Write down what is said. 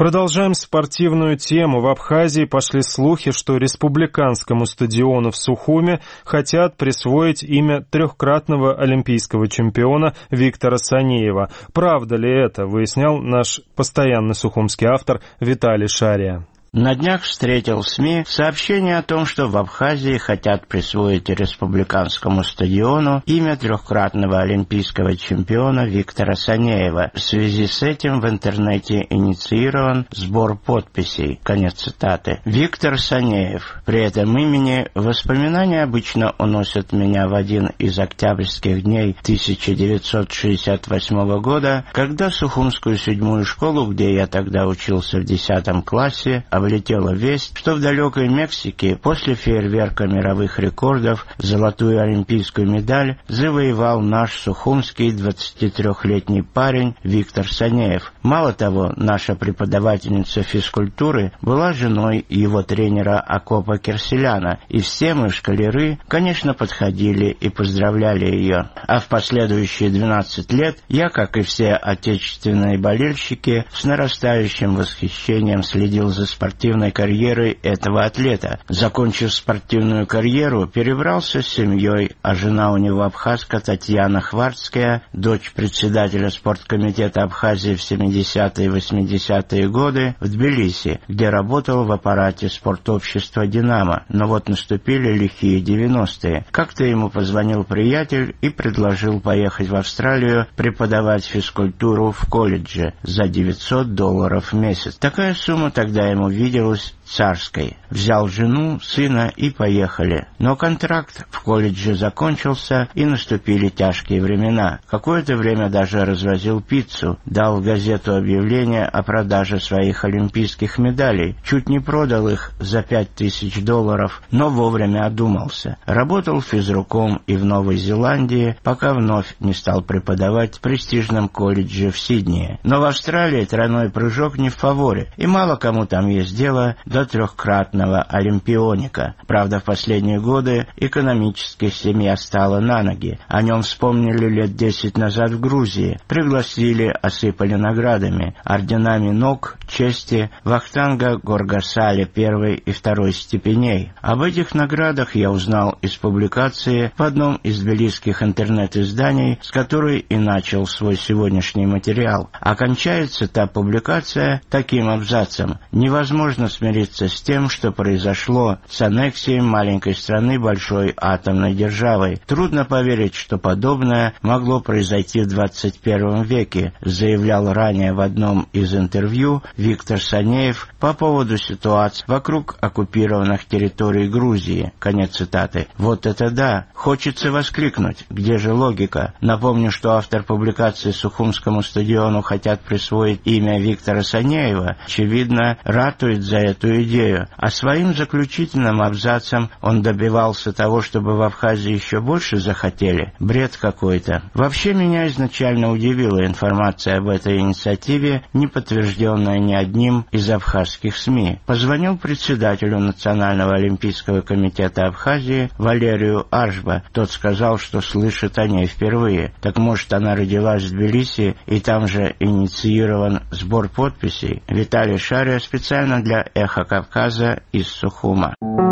Продолжаем спортивную тему. В Абхазии пошли слухи, что республиканскому стадиону в Сухуме хотят присвоить имя трехкратного олимпийского чемпиона Виктора Санеева. Правда ли это, выяснял наш постоянный сухумский автор Виталий Шария. На днях встретил в СМИ сообщение о том, что в Абхазии хотят присвоить республиканскому стадиону имя трехкратного олимпийского чемпиона Виктора Санеева. В связи с этим в интернете инициирован сбор подписей. Конец цитаты. Виктор Санеев. При этом имени воспоминания обычно уносят меня в один из октябрьских дней 1968 года, когда Сухумскую 7-ю школу, где я тогда учился в 10 классе, облетела весть, что в далекой Мексике после фейерверка мировых рекордов золотую олимпийскую медаль завоевал наш сухумский 23-летний парень Виктор Санеев. Мало того, наша преподавательница физкультуры была женой его тренера Акопа Керселяна, и все мы, школяры, конечно, подходили и поздравляли ее. А в последующие 12 лет я, как и все отечественные болельщики, с нарастающим восхищением следил за спортивной карьерой этого атлета. Закончив спортивную карьеру, перебрался с семьей, а жена у него абхазка Татьяна Хварцкая, дочь председателя спорткомитета Абхазии в 70-е и 80-е годы, в Тбилиси, где работал в аппарате спортобщества «Динамо». Но вот наступили лихие 90-е. Как-то ему позвонил приятель и предложил поехать в Австралию преподавать физкультуру в колледже за $900 в месяц. Такая сумма тогда ему виделась царской. Взял жену, сына и поехали. Но контракт в колледже закончился, и наступили тяжкие времена. Какое-то время даже развозил пиццу, дал в газету объявление о продаже своих олимпийских медалей. Чуть не продал их за $5000, но вовремя одумался. Работал физруком и в Новой Зеландии, пока вновь не стал преподавать в престижном колледже в Сиднее. Но в Австралии тройной прыжок не в фаворе, и мало кому там есть дело до трехкратного олимпионика. Правда, в последние годы экономически семья стала на ноги. О нем вспомнили лет 10 назад в Грузии. Пригласили, осыпали наградами, орденами ног, чести, Вахтанга Горгасали 1 и 2 степеней. Об этих наградах я узнал из публикации в одном из тбилисских интернет-изданий, с которой и начал свой сегодняшний материал. Окончается та публикация таким абзацем: невозможно смириться с тем, что произошло с аннексией маленькой страны большой атомной державой. Трудно поверить, что подобное могло произойти в 21 веке, заявлял ранее в одном из интервью Виктор Санеев по поводу ситуации вокруг оккупированных территорий Грузии. Конец цитаты. Вот это да! Хочется воскликнуть. Где же логика? Напомню, что автор публикации Сухумскому стадиону хотят присвоить имя Виктора Санеева, очевидно, ратует за эту идею, а своим заключительным абзацем он добивался того, чтобы в Абхазии еще больше захотели. Бред какой-то. Вообще меня изначально удивила информация об этой инициативе, не подтвержденная ни одним из абхазских СМИ. Позвонил председателю Национального олимпийского комитета Абхазии Валерию Аршба. Тот сказал, что слышит о ней впервые. Так может, она родилась в Тбилиси, и там же инициирован сбор подписей? Виталий Шария специально для «Эхо Кавказа» из Сухума.